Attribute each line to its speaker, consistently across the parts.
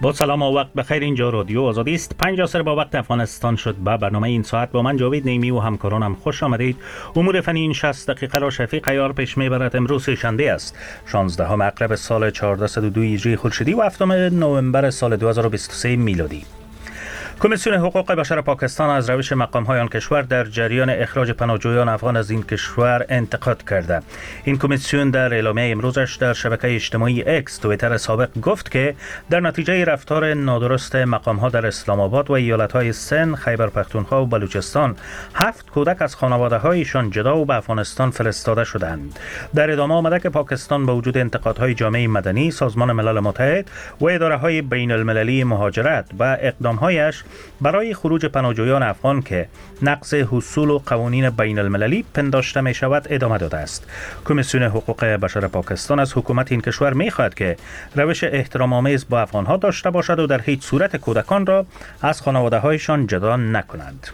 Speaker 1: با سلام و وقت بخیر. اینجا رادیو آزادی است. 5 عصر با وقت افغانستان شد. با برنامه این ساعت با من جاوید نیمی و همکارانم خوش آمدید. امور فنی این 60 دقیقه را شفیق عیار پیش میبرد. امروز شنبه است 16 مقرب سال 1402 هجری خورشیدی و 7 نوامبر سال 2023 میلادی. کمیسیون حقوق بشر پاکستان از روش مقام‌های آن کشور در جریان اخراج پناهجویان افغان از این کشور انتقاد کرده. این کمیسیون در اعلامیه امروزش در شبکه اجتماعی اکس توییتر سابق گفت که در نتیجه رفتار نادرست مقام‌ها در اسلام آباد و ایالت‌های سند، خیبر پختونخوا و بلوچستان 7 کودک از خانواده‌هایشان جدا و به افغانستان فرستاده شدند. در ادامه آمده که پاکستان با وجود انتقادهای جامعه مدنی، سازمان ملل متحد و اداره‌های بین‌المللی مهاجرت و اقدام‌هایش برای خروج پناهجویان افغان که نقض اصول و قوانین بین المللی پنداشته می شود ادامه داده است. کمیسیون حقوق بشر پاکستان از حکومت این کشور می خواهد که روش احترام آمیز با افغان ها داشته باشد و در هیچ صورت کودکان را از خانواده هایشان جدا نکند.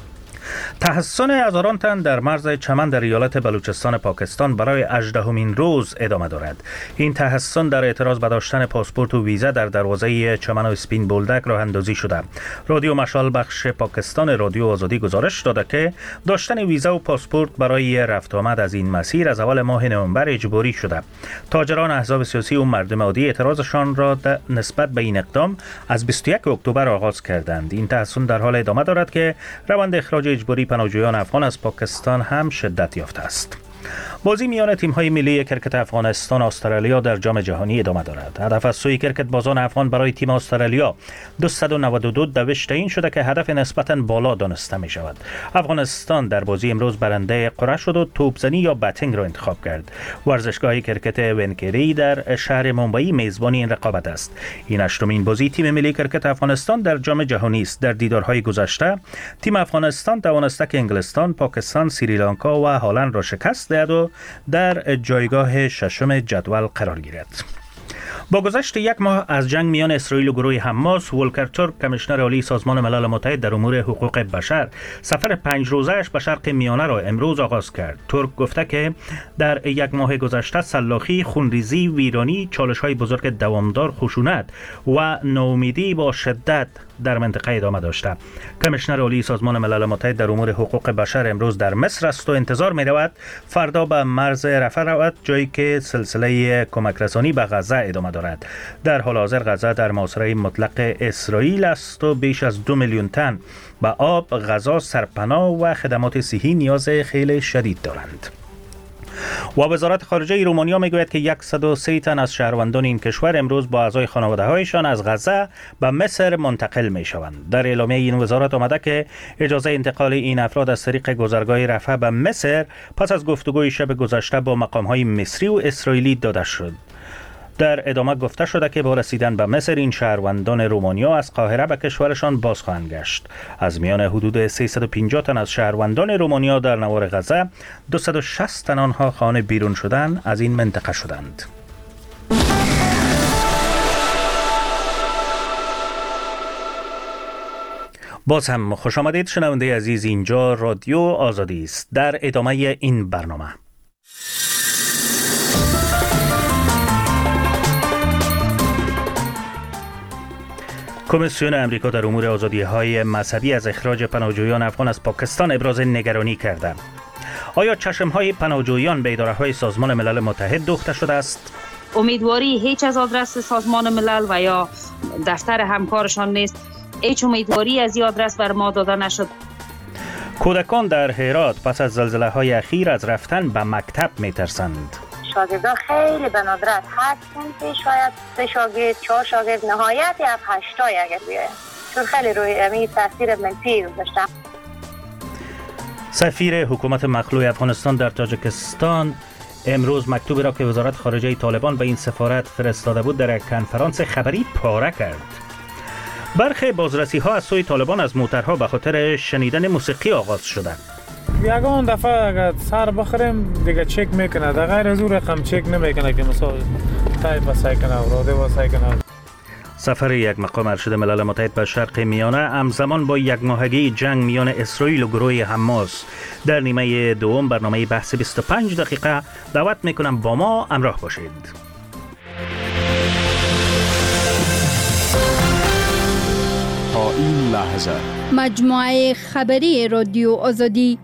Speaker 1: تحصن هزاران تن در مرز چمن در ایالت بلوچستان پاکستان برای 18مین روز ادامه دارد. این تحصن در اعتراض به داشتن پاسپورت و ویزا در دروازه چمن و اسپین بولدک راه اندازی شده. رادیو مشال بخش پاکستان رادیو آزادی گزارش داده که داشتن ویزا و پاسپورت برای رفت آمد از این مسیر از اول ماه نوامبر اجباری شده. تاجران، احزاب سیاسی و مردم عادی اعتراضشان را نسبت به این اقدام از 21 اکتبر آغاز کردند. این تحصن در حال ادامه دارد که روند اخراج اجباری پناهجویان افغان از پاکستان هم شدت یافته است. بازی میان تیم‌های ملی کرکت افغانستان و استرالیا در جام جهانی ادامه دارد. هدف از سوی کرکت بازان افغان برای تیم استرالیا 292 دوشت این شده که هدف نسبتاً بالا دانسته می شود. افغانستان در بازی امروز برنده قرعه شد و توپزنی یا بتینگ را انتخاب کرد. ورزشگاه کرکت ونکری در شهر مومبئی میزبان این رقابت است. این 8مین بازی تیم ملی کرکت افغانستان در جام جهانی است. در دیدارهای گذشته تیم افغانستان توانسته که انگلستان، پاکستان، سریلانکا و هلند را شکست دهد و در جایگاه ششم جدول قرار گیرد. با گذشت یک ماه از جنگ میان اسرائیل و گروه حماس، ولکر ترک، کمیشنر عالی سازمان ملل متحد در امور حقوق بشر، سفر 5 روزه‌اش به شرق میانه را امروز آغاز کرد. ترک گفته که در یک ماه گذشته سلاخی، خونریزی، ویرانی، چالش‌های بزرگ دوامدار، خشونت و ناامیدی با شدت در منطقه ادامه داشته. کمیشنر عالی سازمان ملل متحد در امور حقوق بشر امروز در مصر است و انتظار می رود فردا به مرز رفح رود، جایی که سلسله کمک رسانی به غزه ادامه دارد. در حال حاضر غزه در محاصره مطلق اسرائیل است و بیش از 2 میلیون تن به آب، غذا، سرپناه و خدمات صحی نیاز خیلی شدید دارند. و وزارت خارجه رومانیا میگوید که 103 تن از شهروندان این کشور امروز با اعضای خانواده‌هایشان از غزه به مصر منتقل میشوند. در اعلامیه این وزارت آمده که اجازه انتقال این افراد از طریق گذرگاه رفح به مصر پس از گفتگوی شب گذشته با مقام‌های مصری و اسرائیلی داده شد. در ادامه گفته شده که با رسیدن به مصر این شهروندان رومانیا از قاهره به کشورشان باز خواهند گشت. از میان حدود 350 تن از شهروندان رومانیا در نوار غزه، 260 تن آنها خانه بیرون شدن از این منطقه شدند. باز هم خوش آمدید شنونده عزیز. اینجا رادیو آزادی است. در ادامه این برنامه کمیسیون امریکا در امور آزادی‌های مذهبی از اخراج پناهجویان افغان از پاکستان ابراز نگرانی کرده. آیا چشم‌های پناهجویان به اداره‌های سازمان ملل متحد دوخته شده است؟
Speaker 2: امیدواری هیچ از آدرس سازمان ملل و یا دفتر همکارشان نیست. هیچ امیدواری از این آدرس بر ما داده نشد.
Speaker 1: کودکان در هرات پس از زلزله‌های اخیر از رفتن به مکتب می‌ترسند.
Speaker 3: شاگردان خیلی به ندرت 8 پیش شاید 3 شاگرد 4 شاگرد نهایت یا 8 اگر بیاید، چون خیلی روی این تاثیر منفی گذاشته.
Speaker 1: سفیر حکومت مخلوع افغانستان در تاجیکستان امروز مکتوبی را که وزارت خارجه طالبان به این سفارت فرستاده بود در یک کنفرانس خبری پاره کرد. برخی بازرسی‌ها از سوی طالبان از موترها به خاطر شنیدن موسیقی آغاز شده.
Speaker 4: یگان دفعه اگر سر بخوریم دیگه چک میکنه، در غیر از اون رقم چک نمیکنه که مثلا تایپ واسه کنه و راده واسه کنه.
Speaker 1: سفر یک مقام ارشد ملل متحد به شرق میانه همزمان با یک ماهگی جنگ میان اسرائیل و گروه حماس. در نیمه دوم برنامه بحث 25 دقیقه دعوت میکنم با ما همراه باشید.
Speaker 5: این لحظه.
Speaker 6: مجموعه خبری رادیو آزادی.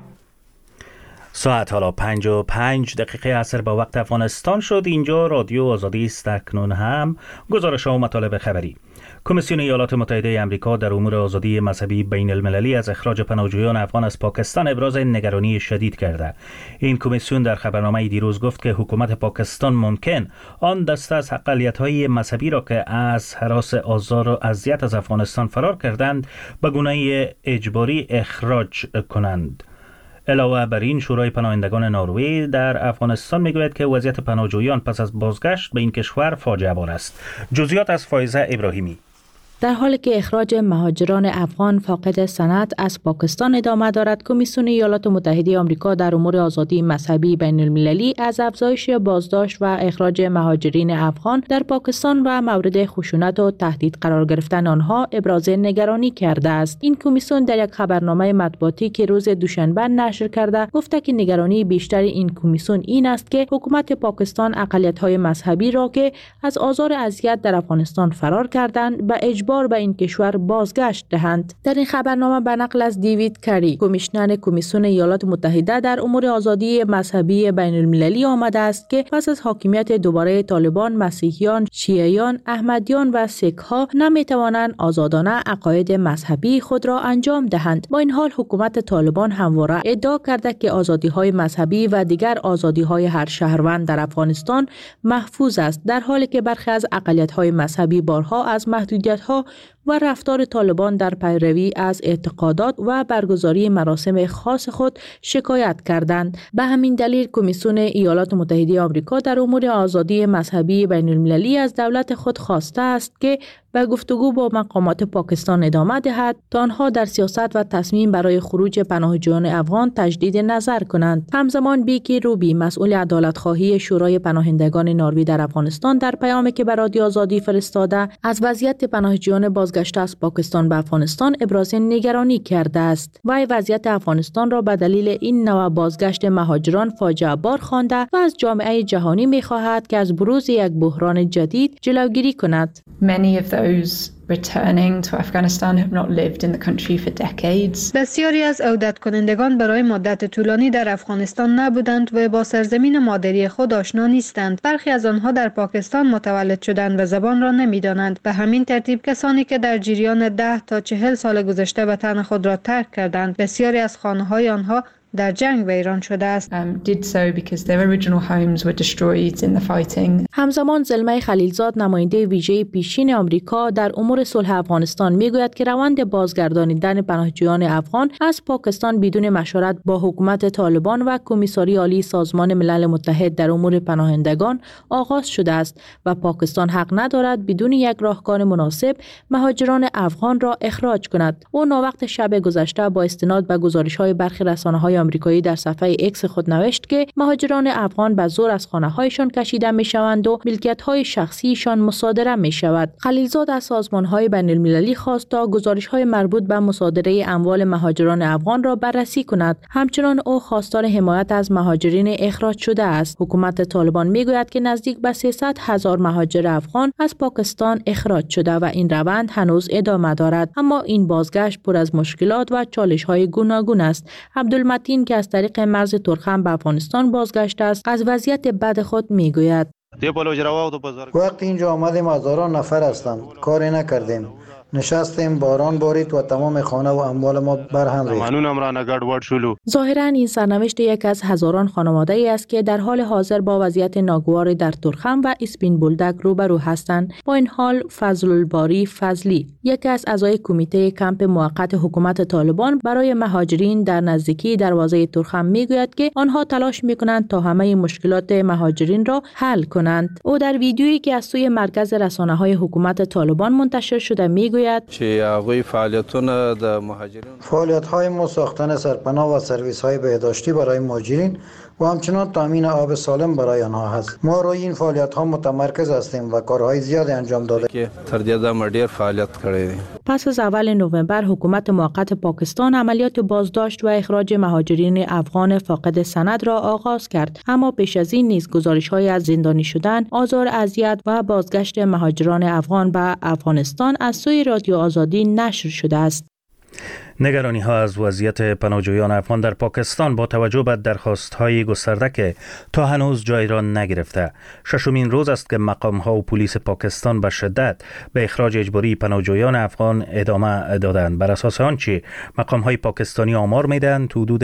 Speaker 1: ساعت حالا 5:05 عصر با وقت افغانستان شد. اینجا رادیو آزادی است. اکنون هم گزارش و مطالب خبری. کمیسیون ایالات متحده آمریکا در امور آزادی مذهبی بین المللی از اخراج پناهجویان افغان از پاکستان ابراز نگرانی شدید کرده. این کمیسیون در خبرنامه دیروز گفت که حکومت پاکستان ممکن آن دسته از اقلیت‌های مذهبی را که از هراس آزار و اذیت از افغانستان فرار کردند به گونه اجباری اخراج کنند. علاوه بر این، شورای پناهندگان نروژ در افغانستان میگوید که وضعیت پناهجویان پس از بازگشت به این کشور فاجعه بار است. جزئیات از فایزه ابراهیمی.
Speaker 7: در حالی که اخراج مهاجران افغان فاقد سند از پاکستان ادامه دارد، کمیسیون ایالات متحده آمریکا در امور آزادی مذهبی بین المللی از افزایش بازداشت و اخراج مهاجرین افغان در پاکستان و مورد خشونت و تهدید قرار گرفتن آنها ابراز نگرانی کرده است. این کمیسیون در یک خبرنامه مطبوعاتی که روز دوشنبه نشر کرده گفته که نگرانی بیشتر این کمیسیون این است که حکومت پاکستان اقلیت‌های مذهبی را که از آزار و اذیت در افغانستان فرار کردند به اجبار به این کشور بازگشت دهند. در این خبرنامه به نقل از دیوید کری، کمیشنر کمیسیون ایالات متحده در امور آزادی مذهبی بین المللی آمده است که پس از حاکمیت دوباره طالبان، مسیحیان، شیعیان، احمدیان و سیک‌ها نمی‌توانند آزادانه عقاید مذهبی خود را انجام دهند. با این حال حکومت طالبان همواره ادعا کرده که آزادی‌های مذهبی و دیگر آزادی‌های هر شهروند در افغانستان محفوظ است، در حالی که برخی از اقلیت‌های مذهبی بارها از محدودیت‌ها و رفتار طالبان در پیروی از اعتقادات و برگزاری مراسم خاص خود شکایت کردند. به همین دلیل کمیسیون ایالات متحده آمریکا در امور آزادی مذهبی بین المللی از دولت خود خواسته است که به گفتگو با مقامات پاکستان ادامه دهد تا آنها در سیاست و تصمیم برای خروج پناهجویان افغان تجدید نظر کنند. همزمان بیکی روبی، مسئول عدالت‌خواهی شورای پناهندگان نروژ در افغانستان، در پیامی که به رادیو آزادی فرستاده از وضعیت پناهجویان بازگشته از پاکستان به افغانستان ابراز نگرانی کرده است. وی وضعیت افغانستان را به دلیل این نوع بازگشت مهاجران فاجعه بار خوانده و از جامعه جهانی می‌خواهد که از بروز یک بحران جدید جلوگیری کند.
Speaker 8: Many of those returning to Afghanistan have not lived in the country for decades.
Speaker 9: بسیاری از عودت کنندگان برای مدت طولانی در افغانستان نبودند و با سرزمین مادری خود آشنا نیستند. برخی از آنها در پاکستان متولد شدند و زبان را نمی‌دانند. به همین ترتیب کسانی که در جریان 10 تا 40 سال گذشته وطن خود را ترک کردند، بسیاری از خانه‌های آنها در جنگ ویران شده است.
Speaker 8: Did so because their original homes were destroyed in the fighting.
Speaker 7: همزمان زلمه خلیلزاد، نماینده ویژه پیشین آمریکا در امور صلح افغانستان، میگوید که روند بازگردانیدن پناهجویان افغان از پاکستان بدون مشورت با حکومت طالبان و کمیساری عالی سازمان ملل متحد در امور پناهندگان آغاز شده است و پاکستان حق ندارد بدون یک راهکار مناسب مهاجران افغان را اخراج کند. او ناوقت شب گذشته با استناد به گزارش‌های برخی رسانه‌های آمریکایی در صفحه ایکس خود نوشت که مهاجران افغان به زور از خانه‌هایشان کشیده می‌شوند و ملکیت‌های شخصیشان مصادره می‌شود. خلیلزاد از سازمان‌های بین‌المللی خواست تا گزارش‌های مربوط به مصادره اموال مهاجران افغان را بررسی کند. همچنین او خواستار حمایت از مهاجرین اخراج شده است. حکومت طالبان می‌گوید که نزدیک به 300,000 مهاجر افغان از پاکستان اخراج شده و این روند هنوز ادامه دارد، اما این بازگشت پر از مشکلات و چالش‌های گوناگون است. عبدالمتین که از طریق مرز ترخم به افغانستان بازگشته است، از وضعیت بد خود میگوید.
Speaker 10: وقتی اینجا آمدیم هزاران نفر هستند، کاری نکردیم، نشستیم، باران بارید و تمام خانه و اموال ما برهم ریخت.
Speaker 7: ظاهراً این سرنوشت یک از هزاران خانواده ای است که در حال حاضر با وضعیت ناگوار در ترخم و اسپین بولدک روبرو هستند. با این حال فضل الباری فضلی، یکی از اعضای کمیته کمپ موقت حکومت طالبان برای مهاجرین در نزدیکی دروازه ترخم میگوید که آنها تلاش میکنند تا همه مشکلات مهاجرین را حل کنند. او در ویدیویی که از سوی مرکز رسانه‌های حکومت طالبان منتشر شده میگوید
Speaker 10: فعالیت‌های ما ساختن سرپناه و سرویس‌های بهداشتی برای مهاجرین و همچنان تامین آب سالم برای آنها هست. ما روی این فعالیت‌ها متمرکز هستیم و کارهای زیادی انجام داده که تر دې ما ډیر فعالیت کړی دی.
Speaker 7: پس از اول نوامبر حکومت موقت پاکستان عملیات بازداشت و اخراج مهاجرین افغان فاقد سند را آغاز کرد، اما پیش از این نیز گزارش‌های از زندانی شدن، آزار، اذیت و بازگشت مهاجران افغان به افغانستان از سوی رادیو آزادی نشر شده است.
Speaker 1: نگرانی ها از وضعیت پناهجویان افغان در پاکستان با توجه به درخواست های گسترده که تا هنوز جای را نگرفته. ششمین روز است که مقام ها و پلیس پاکستان به شدت به اخراج اجباری پناهجویان افغان ادامه دادند. بر اساس آنچه مقام های پاکستانی آمار میدهند حدود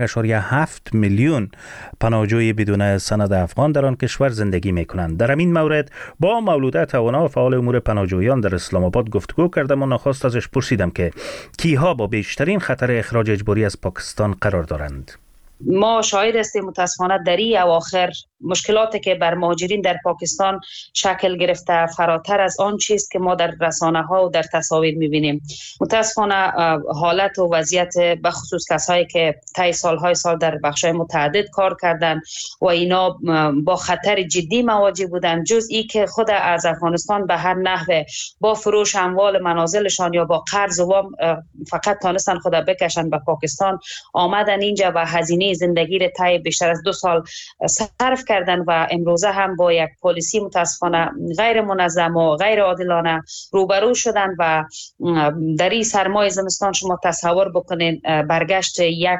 Speaker 1: 1.7 میلیون پناهجوی بدون سند افغان در آن کشور زندگی میکنند. در این مورد با مولوده توانا فعال امور پناهجویان در اسلام آباد گفتگو کردم و نخست ازش پرسیدم که کیها با بیشترین خطر اخراج اجباری از پاکستان قرار دارند.
Speaker 2: ما شاهد هستیم متاسفانه در این اواخر مشکلاتی که بر مهاجرین در پاکستان شکل گرفته فراتر از آن چیست که ما در رسانه ها و در تصاویر میبینیم. متاسفانه حالت و وضعیت بخصوص کسایی که طی سالهای سال در بخش‌های متعدد کار کردند و اینا با خطر جدی مواجه بودند، جز ای که خود از افغانستان به هر نحوه با فروش اموال منازلشان یا با قرض و وام فقط تانستن خود بکشن به پاکستان آمدن اینجا و هزینه زندگی را طی بیشتر از 2 سال صرف کردن و امروزه هم با یک پالیسی متاسفانه غیر منظم و غیر عادلانه روبرو شدن و در این سرمای زمستان شما تصور بکنین برگشت یک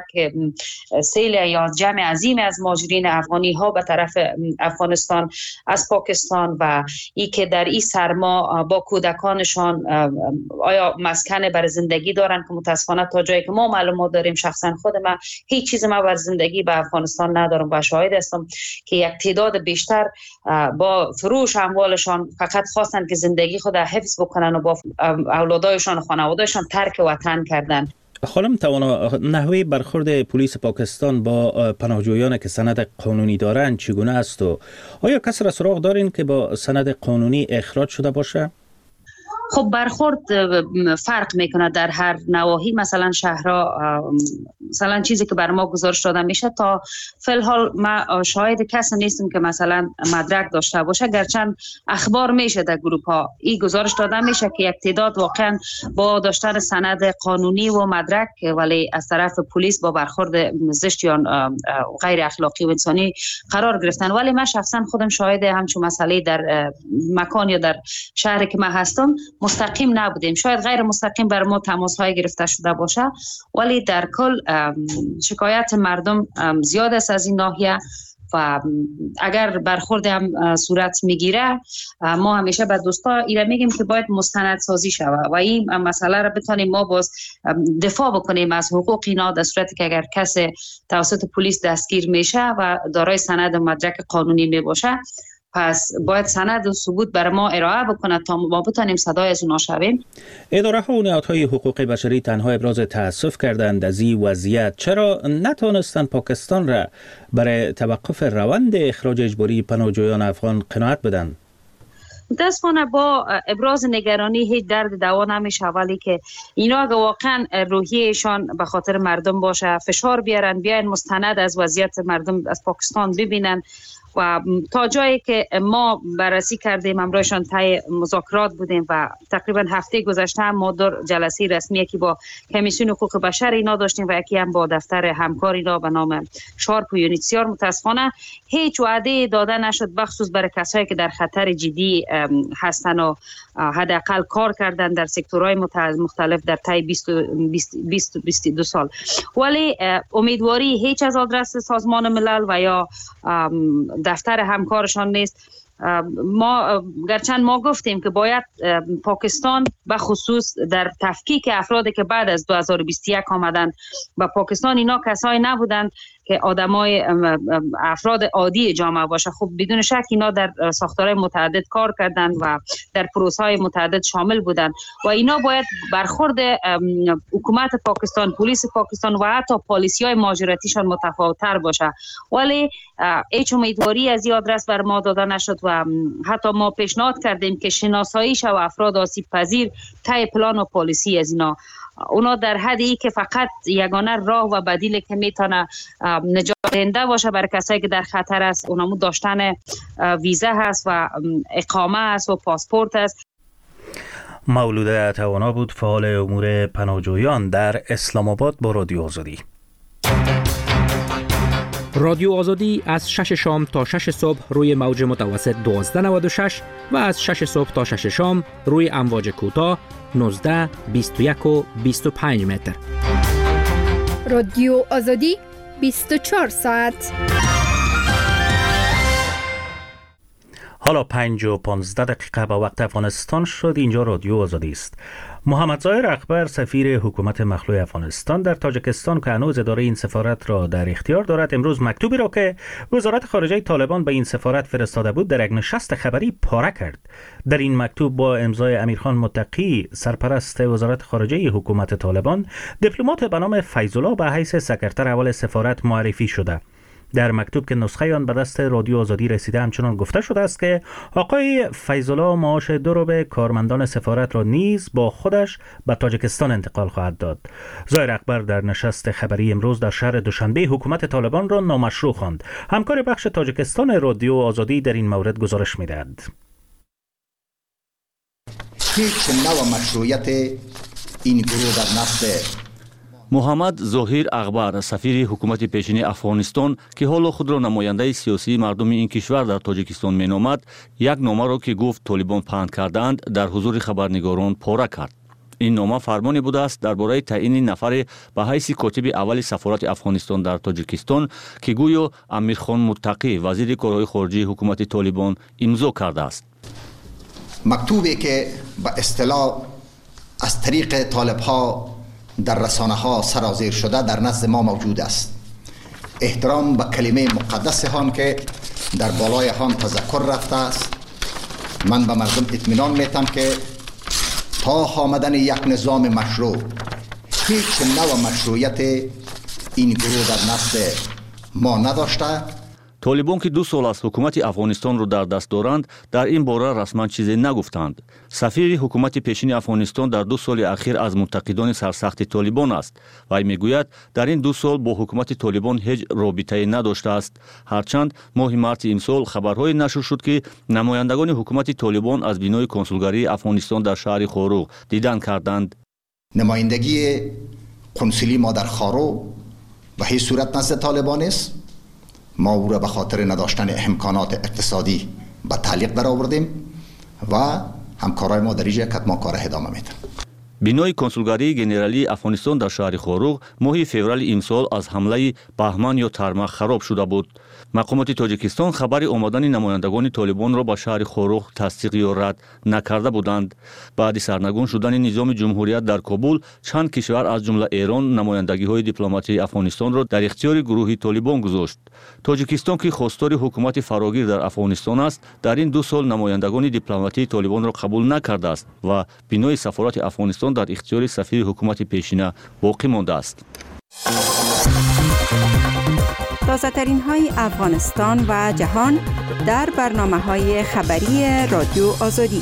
Speaker 2: سیل یا جمع عظیم از مهاجرین افغانی ها به طرف افغانستان از پاکستان و ای که در این سرما با کودکانشان آیا مسکن بر زندگی دارن که متاسفانه تا جایی که ما معلومات داریم شخصا خود من هیچ چیز ما بر زندگی به افغانستان ندارم و شاهد هستم که یک تعداد بیشتر با فروش اموالشان فقط خواستن که زندگی خود حفظ بکنن و با اولادایشان و خانوادهشان ترک وطن کردن.
Speaker 1: خانم توانا، نحوه برخورد پلیس پاکستان با پناهجویان که سند قانونی دارند چگونه است و آیا کسی را سراغ دارین که با سند قانونی اخراج شده باشه؟
Speaker 2: خب برخورد فرق میکنه در هر نواحی. مثلا شهرها مثلا چیزی که بر ما گزارش داده میشه تا فی الحال ما شاهد کسی نیستیم که مثلا مدرک داشته باشه، گرچند اخبار میشه در گروپ ها این گزارش داده میشه که یک تعداد واقعا با داشتن سند قانونی و مدرک ولی از طرف پلیس با برخورد زشت یا غیر اخلاقی و انسانی قرار گرفتن. ولی من شخصا خودم شاهد همچون مسئله در مکان یا در شهری که من هستم مستقیم نبودیم. شاید غیر مستقیم بر ما تماس های گرفته شده باشه ولی در کل شکایت مردم زیاد است از این ناحیه و اگر برخورد هم صورت میگیره ما همیشه به دوستا ایره میگیم که باید مستند سازی شود و این مسئله را بتونیم ما باز دفاع بکنیم از حقوق اینا در صورتی که اگر کسی توسط پلیس دستگیر میشه و دارای سند و مدرک قانونی میباشه پس باید سند و ثبوت بر ما ارائه بکنه تا ما بتونیم صدای از اونا شویم.
Speaker 1: اداره ها و نهادهای حقوق بشری تنها ابراز تأسف کردند از این وضعیت. چرا نتوانستند پاکستان را برای توقف روند اخراج اجباری پناهجویان افغان قناعت بدن؟
Speaker 2: متاسفانه با ابراز نگرانی هیچ درد دوا نمیشه، ولی که اینا اگه واقعا روحیشان به خاطر مردم باشه فشار بیارن بیاین مستند از وضعیت مردم از پاکستان ببینن و تا جایی که ما بررسی کردیم همراهشان طی مذاکرات بودیم و تقریبا هفته گذشته هم ما در جلسه رسمی یکی با کمیسیون حقوق بشر اینا داشتیم و یکی هم با دفتر همکار اینا به نام شارپ و یونیتسیار. متاسفانه هیچ وعده داده نشد بخصوص برای کسایی که در خطر جدی هستن و حداقل کار کردن در سکتورهای مختلف در طی 22 سال. ولی امیدواری هیچ از آدرس سازمان ملل و یا دفتر همکارشان نیست. ما گرچند ما گفتیم که باید پاکستان به خصوص در تفکیک افرادی که بعد از 2021 آمدن و پاکستان اینا کسایی نبودند که آدمای افراد عادی جامعه باشه. خب بدون شک اینا در ساختارهای متعدد کار کردند و در پروسه‌های متعدد شامل بودند و اینا باید برخورد حکومت پاکستان، پلیس پاکستان و حتی پالیسی‌های مهاجرتیشان متفاوت‌تر باشه. ولی هیچ امیدواری از این آدرس بر ما داده نشد و حتی ما پیشنهاد کردیم که شناسایی شود افراد آسیب پذیر طی پلان و پالیسی از اینا. اونا در حدی که فقط یگانه راه و بدیلی که میتونه نجات دهنده باشه برای کسایی که در خطر است اونمو داشتن ویزا هست و اقامه است و پاسپورت است.
Speaker 1: مولوده توانا بود، فعال امور پناهجویان در اسلام آباد با رادیو آزادی.
Speaker 5: رادیو آزادی از 6 شام تا 6 صبح روی موج متوسط 1296 و از 6 صبح تا 6 شام روی امواج کوتاه 19، 21 و 25 متر.
Speaker 6: رادیو آزادی 24 ساعت.
Speaker 1: حالا 5 و 15 دقیقه با وقت افغانستان شد. اینجا رادیو آزادی است. محمد ظاهر اکبر سفیر حکومت مخلوع افغانستان در تاجیکستان که هنوز اداره این سفارت را در اختیار دارد، امروز مکتوبی را که وزارت خارجه طالبان به این سفارت فرستاده بود در یک نشست خبری پاره کرد. در این مکتوب با امضای امیرخان متقی سرپرست وزارت خارجه حکومت طالبان، دیپلمات به نام فیض‌الله به حیث سکرتر اول سفارت معرفی شده. در مکتوب که نسخه آن به دست رادیو آزادی رسیده همچنان گفته شده است که آقای فیض‌الله معاش 2 روبه کارمندان سفارت را نیز با خودش به تاجیکستان انتقال خواهد داد. ظاهر اکبر در نشست خبری امروز در شهر دوشنبه حکومت طالبان را نامشروع خواند. همکار بخش تاجیکستان رادیو آزادی در این مورد گزارش می‌دهد.
Speaker 11: هیچ نوع مشروعیت این گروه در نفس
Speaker 12: محمد ظاهر اکبر سفیر حکومت پیشین افغانستان که حالا خود را نماینده سیاسی مردم این کشور در تاجیکستان مینامد، یک نامه را که گفت طالبان پهن کردند در حضور خبرنگاران پاره کرد. این نامه فرمانی بوده است درباره تعیین نفر به حیث کاتب اول سفارت افغانستان در تاجیکستان که گویا امیرخان متقی وزیر کارهای خارجه حکومت طالبان امضا کرده است.
Speaker 11: مکتوبی که به اصطلاح از طریق طالب‌ها در رسانه ها سرازیر شده در نزد ما موجود است. احترام به کلمه مقدس هم که در بالای هم تذکر رفته است. من به مردم اطمینان میتم که تا آمدن یک نظام مشروع هیچ نوع مشروعیت این گروه در نزد ما نداشته.
Speaker 12: طالبان که 2 سال از حکومت افغانستان را در دست دارند در این باره رسما چیزی نگفتند. سفیر حکومت پیشین افغانستان در 2 سال اخیر از منتقدان سرسخت طالبان است. وی میگوید در این 2 سال با حکومت طالبان هیچ رابطه‌ای نداشته است. هرچند ماه مارس امسال خبرهای نشر شد که نمایندگان حکومت طالبان از بینای کنسولگری افغانستان در شهر خاروق دیدن کردند.
Speaker 11: نمایندگی کنسولی ما در خاروق به هیچ صورت نزد طالبان است. ما او را به خاطر نداشتن امکانات اقتصادی به تعلیق در آوردیم و همکارای ما در اینجا کتما کار ادامه میدن.
Speaker 12: بینای کنسولگری گنرالی افغانستان در شهر خاروق ماه فوریه امسال از حمله بهمن یا ترمخ خراب شده بود. مقامات تاجیکستان خبر آمدن نمایندگان طالبان را به شهر خاروق تصدیق یا رد نکرده بودند. بعد سرنگون شدن نظام جمهوریت در کابل، چند کشور از جمله ایران نمایندگی‌های دیپلماتی افغانستان را در اختیار گروه طالبان گذاشت. تاجیکستان که خواستار حکومت فراگیر در افغانستان است، در این 2 سال نمایندگان دیپلماتی طالبان را قبول نکرده است و بینای سفارت افغانستان در اختیار سفیر حکومت پیشینه باقی مانده است.
Speaker 13: تازه‌ترین های افغانستان و جهان در برنامه‌های خبری رادیو آزادی.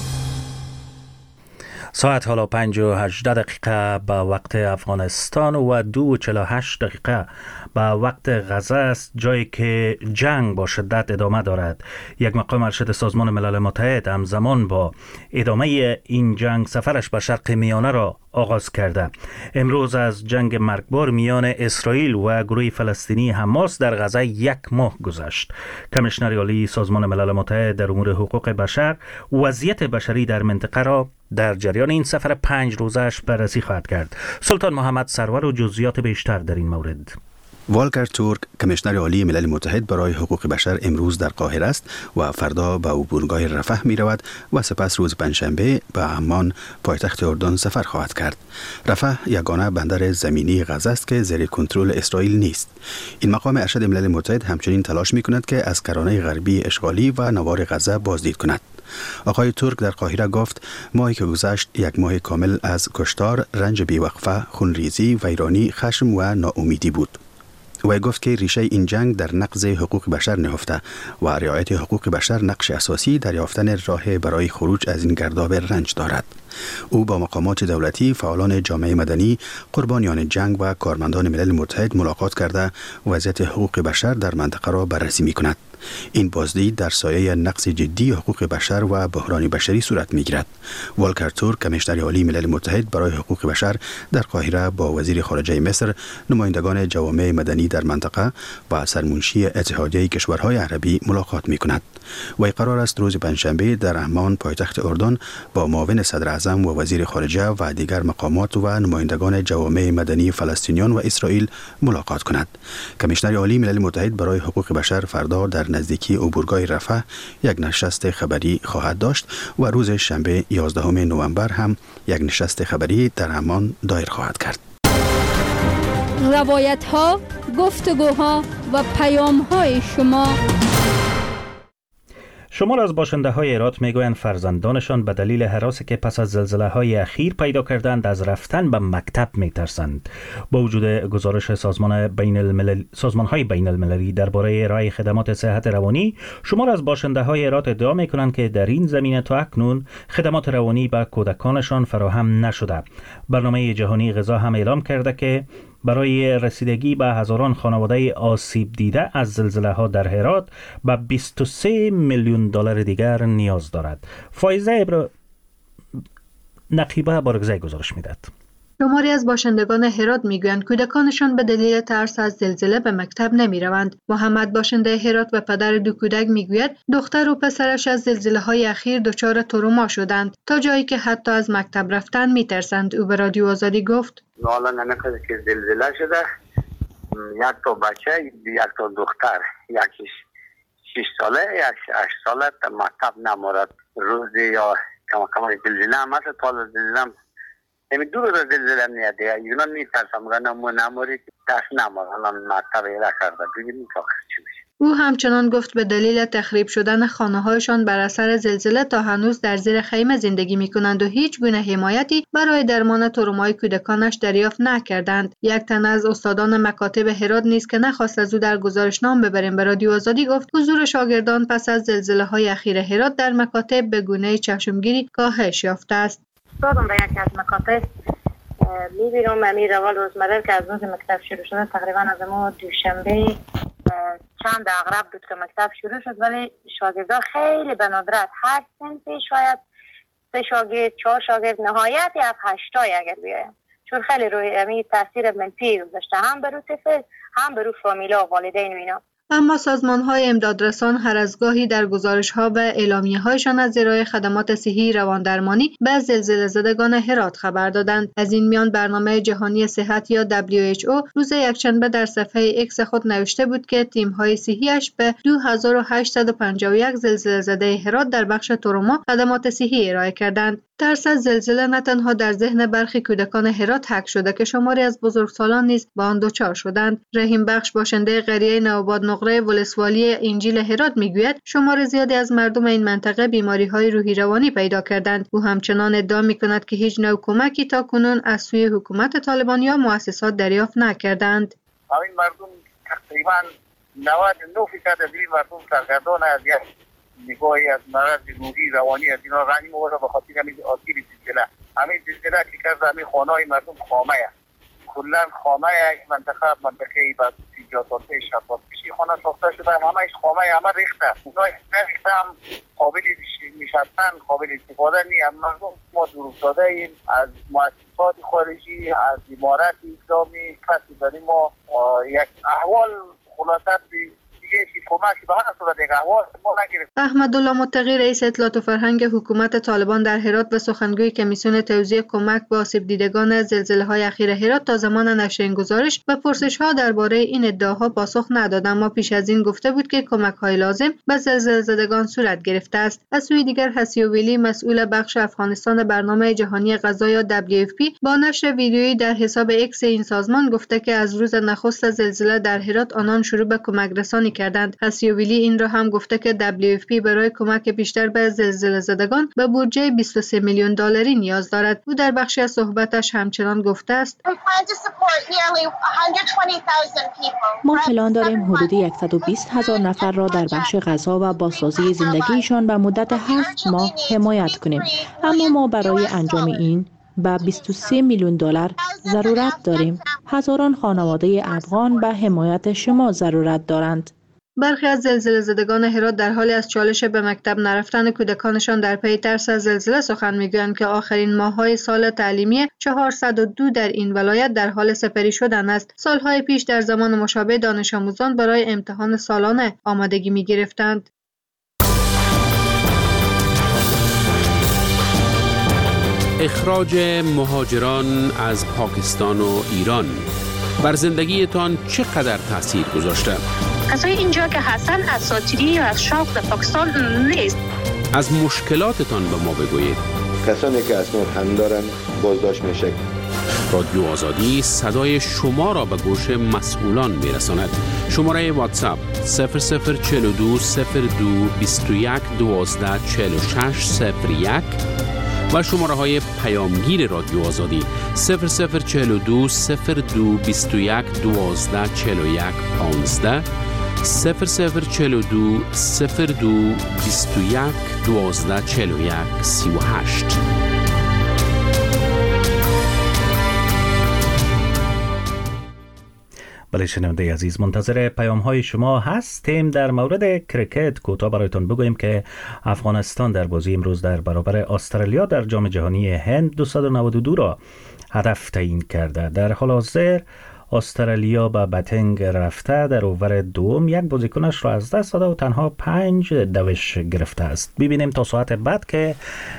Speaker 1: ساعت حالا 5 و 18 دقیقه به وقت افغانستان و 2 و 48 دقیقه به وقت غزه است، جایی که جنگ با شدت ادامه دارد. یک مقام ارشد سازمان ملل متحد همزمان با ادامه این جنگ سفرش به شرق میانه را آغاز کرده. امروز از جنگ مرگبار میان اسرائیل و گروه فلسطینی حماس در غزه 1 ماه گذشت. کمیشنر عالی سازمان ملل متحد در امور حقوق بشر وضعیت بشری در منطقه را در جریان این سفر 5 روزش بررسی خواهد کرد. سلطان محمد سرور و جزئیات بیشتر در این مورد.
Speaker 14: والکر تورک کمیشنر عالی ملل متحد برای حقوق بشر امروز در قاهره است و فردا به عبورگاه رفح می رود و سپس روز پنجشنبه به عمان پایتخت اردن سفر خواهد کرد. رفح یگانه بندر زمینی غزه است که زیر کنترل اسرائیل نیست. این مقام ارشد ملل متحد همچنین تلاش می کند که از کرانه غربی اشغالی و نوار غزه بازدید کند. آقای تورک در قاهره گفت ماهی که گذشت 1 ماه کامل از کشتار، رنج بیوقفه، خونریزی، ویرانی، خشم و ناامیدی بود. و گفت که ریشه این جنگ در نقض حقوق بشر نهفته و رعایت حقوق بشر نقش اساسی در یافتن راه برای خروج از این گرداب رنج دارد. او با مقامات دولتی، فعالان جامعه مدنی، قربانیان جنگ و کارمندان ملل متحد ملاقات کرده وضعیت حقوق بشر در منطقه را بررسی می کند. این بازدید در سایه نقض جدی حقوق بشر و بحران بشری صورت می‌گیرد. والکر تورک کمیشنر عالی ملل متحد برای حقوق بشر در قاهره با وزیر خارجه مصر، نمایندگان جوامع مدنی در منطقه و سرمنشی اتحادیه کشورهای عربی ملاقات می‌کند. و قرار است روز پنجشنبه در عمان پایتخت اردن با معاون صدر اعظم و وزیر خارجه و دیگر مقامات و نمایندگان جوامع مدنی فلسطینیان و اسرائیل ملاقات کند. کمیشنر عالی ملل متحد برای حقوق بشر فردا در نزدیکی عبورگاه رفح یک نشست خبری خواهد داشت و روز شنبه 11 نوامبر هم یک نشست خبری در عمان دایر خواهد کرد.
Speaker 6: روایت ها، گفتگوها و پیام های
Speaker 1: شمار از باشنده های هرات میگویند فرزندانشان به دلیل هراسی که پس از زلزله های اخیر پیدا کردند از رفتن به مکتب میترسند. با وجود گزارش سازمان های بین المللی درباره ارائه خدمات صحت روانی، شمار از باشنده های هرات ادعا میکنند که در این زمینه تا اکنون خدمات روانی به کودکانشان فراهم نشده. برنامه جهانی غذا هم اعلام کرده که برای رسیدگی به هزاران خانواده آسیب دیده از زلزله ها در هرات به 23 میلیون دلار دیگر نیاز دارد. فایزه نقیبه بارگزای گزارش میدهد.
Speaker 9: شماری از باشندگان هرات میگویند کودکانشان به دلیل ترس از زلزله به مکتب نمی روند. محمد باشنده هرات و پدر دو کودک میگوید دختر و پسرش از زلزله های اخیر دچار تروما شدند تا جایی که حتی از مکتب رفتن میترسند. او به رادیو آزادی گفت
Speaker 15: حالا نمی‌کنه که زلزله شده، یک تا بچه، یک تا دختر، یکیش 6 ساله، یکیش 8 ساله تا مکتب نمورد. روزی یا کم زلزله هم هست، تا زلزله نمی دور از زلزله میاد دیگه. اینا میترسم میگن نموری دست نمور، الان مکتب ایره کرده، ببینیم تا چی میشه.
Speaker 9: او همچنان گفت به دلیل تخریب شدن خانه‌هایشان بر اثر زلزله تا هنوز در زیر خیمه زندگی می‌کنند و هیچ گونه حمایتی برای درمان ترومای کودکانش دریافت نکردند. یک تن از استادان مکاتب هرات نیز که نخواست از او در گزارشنامه ببریم به رادیو آزادی گفت حضور شاگردان پس از زلزله‌های اخیر هرات در مکاتب به گونه چشمگیری کاهش یافته است.
Speaker 3: استادم به یکی از مکاتب می‌بینم امیر روال روزمره که از روز مکتب شروع شده تقریبا از ما دوشنبه چند اغرب بود که مکتب شروع شد، ولی شاگردان خیلی به ندرت هر سنفی شاید 3 شاگرد 4 شاگرد نهایت یا 8 اگر بیایم، چون خیلی روی تاثیر منفی گذاشته هم بر طفل هم بر فامیلا و والدین و اینا.
Speaker 9: اما سازمان‌های امدادرسان هر از گاهی در گزارش‌ها و اعلامیه‌هایشان از ارائه خدمات صحی رواندرمانی به زلزله زدگان هرات خبر دادند. از این میان برنامه جهانی صحت یا WHO روز یکشنبه در صفحه ایکس خود نوشته بود که تیم‌های صحی‌اش به 2851 زلزله زده هرات در بخش تروما خدمات صحی ارائه کردند. ترس از زلزله نه تنها در ذهن برخی کودکان هرات حک شده که شماری از بزرگسالان نیز با آن دچار شدند. رحیم بخش باشنده قریه نوآباد نقره ولسوالی انجیل هرات میگوید شمار زیادی از مردم این منطقه بیماری‌های روحی روانی پیدا کردند. او همچنان ادعا می‌کند که هیچ نوع کمکی تاکنون از سوی حکومت طالبان یا مؤسسات دریافت نکردند.
Speaker 15: همین مردم تقریبا 99% از این مردم سرگردان از نگاهی از مرض روحی روانی از اینا رنج می‌برد به خاطر همین آسیب زلزله. همین زلزله که کرد همین خانه‌های مردم خامه است. کلاً خامه یک منطقه بعد 30 سال پیش 70 پیش خانه ساخته شده، همه‌اش خامه همه ریخته. اونها ریخته هم قابل نشستن قابل استفاده نیست. مردم ما دور افتاده ایم از مؤسسات خارجی، از امارات اسلامی، کسی برای ما یک احوال خلاصت
Speaker 9: احمدالله متقی رئیس اطلاعات و فرهنگ حکومت طالبان در هرات و سخنگوی کمیسیون توزیع کمک به آسیب دیدگان زلزله‌های اخیر هرات تا زمان نشر این گزارش و پرسش‌ها درباره این ادعاها پاسخ نداد، اما پیش از این گفته بود که کمک‌های لازم به زلزله زدگان صورت گرفته است. از سوی دیگر حسیویلی مسئول بخش افغانستان برنامه جهانی غذا یا WFP با نشر ویدیویی در حساب ایکس این سازمان گفته که از روز نخست زلزله در هرات آنان شروع به کمک رسانی کردند. حسیویلی این را هم گفته که WFP برای کمک بیشتر به زلزله زدگان به بودجه 23 میلیون دلاری نیاز دارد. او در بخشی از صحبتش همچنان گفته است:
Speaker 7: ما پلان داریم حدود 120,000 نفر را در بخش غذا و بازسازی زندگیشان به مدت 7 ماه حمایت کنیم، اما ما برای انجام این به 23 میلیون دلار ضرورت داریم. هزاران خانواده افغان به حمایت شما ضرورت دارند.
Speaker 9: برخی از زلزله زدگان هرات در حالی از چالش به مکتب نرفتن کودکانشان در پی ترس از زلزله سخن میگویند که آخرین ماه‌های سال تعلیمی 402 در این ولایت در حال سپری شدن است. سالهای پیش در زمان مشابه دانش آموزان برای امتحان سالانه آمادگی می‌گرفتند.
Speaker 16: اخراج مهاجران از پاکستان و ایران بر زندگیتان چقدر تاثیر گذاشته؟
Speaker 17: کسای اینجا که هستن اساطیری یا از شوق در پاکستان نیست.
Speaker 16: از مشکلاتتان به ما بگویید.
Speaker 18: کسانی که اسناد هم دارن بازداشت میشه.
Speaker 16: رادیو آزادی صدای شما را به گوش مسئولان میرساند. شماره واتساپ 0042 02 21 12 46 01 و شماره های پیامگیر رادیو آزادی 0042 02 21 12 41 15 0042 02 21 12 41 38.
Speaker 1: بله شنونده عزیز، منتظر پیام های شما هستیم. در مورد کرکت کوتاه برایتان بگوییم که افغانستان در بازی امروز در برابر استرالیا در جام جهانی هند 292 را هدف تعیین کرده. در حال حاضر استرالیا به بتنگ رفته در اوور دوم یک بازیکنش را از دست داده و تنها 5 دوش گرفته است. ببینیم تا ساعت بعد که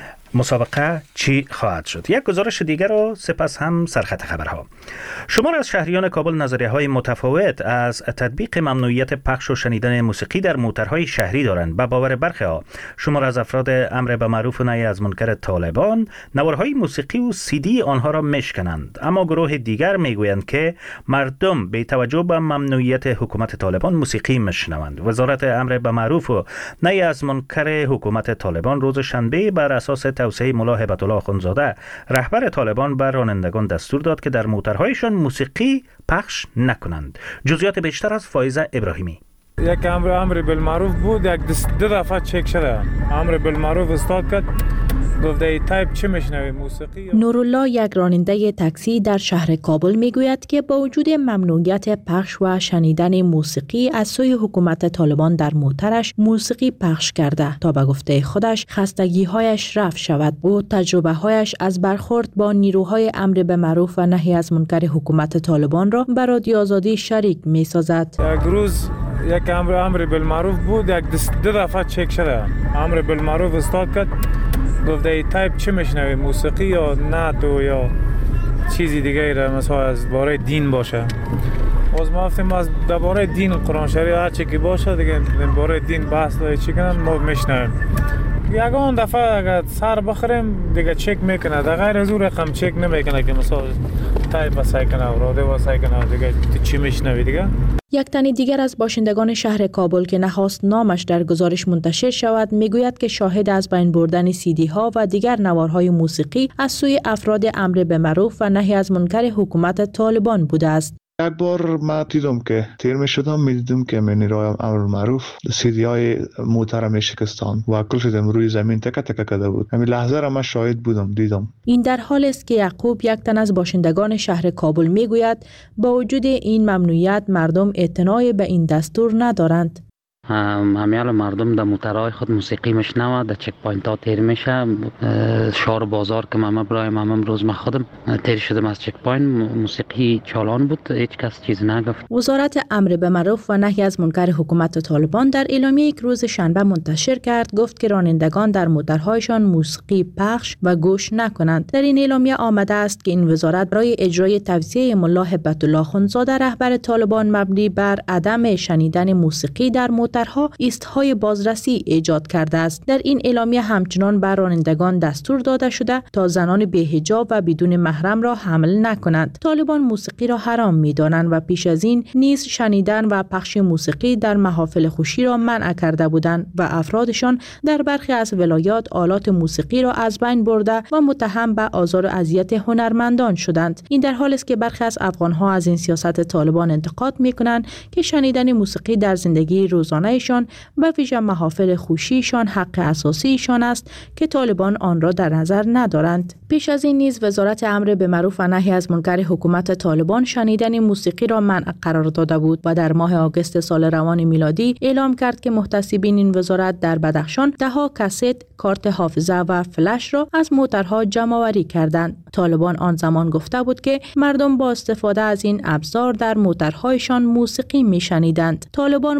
Speaker 1: مسابقه چی خواهد شد. یک گزارش دیگر رو سپس هم سرخط خبرها. شمار از شهریان کابل نظریه های متفاوت از تطبیق ممنوعیت پخش و شنیدن موسیقی در موترهای شهری دارند. به باور برخی ها شمار از افراد امر به معروف و نهی از منکر طالبان نوارهای موسیقی و CD آنها را میشکنند، اما گروه دیگر میگویند که مردم به توجه به ممنوعیت حکومت طالبان موسیقی میشنوند. وزارت امر به معروف و نهی از منکر حکومت طالبان روز شنبه بر اساس توصیه ملا هیبت الله اخوندزاده رهبر طالبان بر رانندگان دستور داد که در موترهایشان موسیقی پخش نکنند. جزئیات بیشتر از فایزه ابراهیمی.
Speaker 4: یک امر بالمعروف بود، یک دو دفعه چک شده. امر بالمعروف استاد کرد، گفته تایپ چه میشنوی موسیقی؟
Speaker 7: نورالله یک راننده تاکسی در شهر کابل میگوید که با وجود ممنوعیت پخش و شنیدن موسیقی از سوی حکومت طالبان در موترش موسیقی پخش کرده تا به گفته خودش خستگی‌هایش رفع شود. او تجربه‌هایش از برخورد با نیروهای امر به معروف و نهی از منکر حکومت طالبان را به رادیو آزادی شریک می‌سازد.
Speaker 4: یک روز یک امر بالمعروف بود، یک دو دفعه چک شده. امر بالمعروف استاد کرد، گفته تایپ چه میشنوی موسیقی یا نعت یا چیزی دیگه را مثلا از باره دین باشه. باز ما گفتیم از درباره دین قرآن شریف هر چی که باشه دیگه باره دین بحث چی کنن ما میشنویم. یگان دفعه اگر سر بخوریم دیگه چک میکنه، در غیر از اون رقم چک نمیکنه که مثلا تایپ واسه کنه و راده واسه کنه دیگه چی میشنوی دیگه.
Speaker 7: یک تن دیگر از باشندگان شهر کابل که نخواست نامش در گزارش منتشر شود میگوید که شاهد از بین بردن CD ها و دیگر نوارهای موسیقی از سوی افراد امر به معروف و نهی از منکر حکومت طالبان بوده است.
Speaker 19: یک بار ما دیدم که تیر می شدم، می دیدم که نیروهای امر معروف CD های موتر می شکستان و کل شدم روی زمین تکه تکه کرده بود. همین لحظه را من شاهد بودم، دیدم.
Speaker 7: این در حال است که یعقوب یک تن از باشندگان شهر کابل می گوید با وجود این ممنوعیت مردم اعتنای به این دستور ندارند.
Speaker 20: همیال مردم در موترهای خود موسیقی میشنوه، در چک پوینت ها تیر میشه. شهر بازار که من برایم امروز من خودم تیر شدم از چک پوینت، موسیقی چالان بود، هیچ کس چیز نگفت.
Speaker 7: وزارت امر به معروف و نهی از منکر حکومت طالبان در اعلامیه یک روز شنبه منتشر کرد گفت که رانندگان در موترهایشان موسیقی پخش و گوش نکنند. در این اعلامیه آمده است که این وزارت برای اجرای توصیه ملا هیبت الله اخوندزاده رهبر طالبان مبنی بر عدم شنیدن موسیقی در موترها ایستهای بازرسی ایجاد کرده است. در این اعلامیه همچنان بر رانندگان دستور داده شده تا زنان بی‌حجاب و بدون محرم را حمل نکنند. طالبان موسیقی را حرام می‌دانند و پیش از این نیز شنیدن و پخش موسیقی در محافل خوشی را منع کرده بودند و افرادشان در برخی از ولایات آلات موسیقی را از بین برده و متهم به آزار و اذیت هنرمندان شدند. این در حالی است که برخی از افغان‌ها از این سیاست طالبان انتقاد می‌کنند که شنیدن موسیقی در زندگی روزانه روزانه‌شان و ویژه محافل خوشیشان حق اساسیشان است که طالبان آن را در نظر ندارند. پیش از این نیز وزارت امر به معروف و نهی از منکر حکومت طالبان شنیدن موسیقی را منع قرار داده بود و در ماه آگوست سال روان میلادی اعلام کرد که محتسبین این وزارت در بدخشان ده‌ها کاست، کارت حافظه و فلش را از موترها جمع آوری کردند. طالبان آن زمان گفته بود که مردم با استفاده از این ابزار در موترهایشان موسیقی میشنیدند. طالبان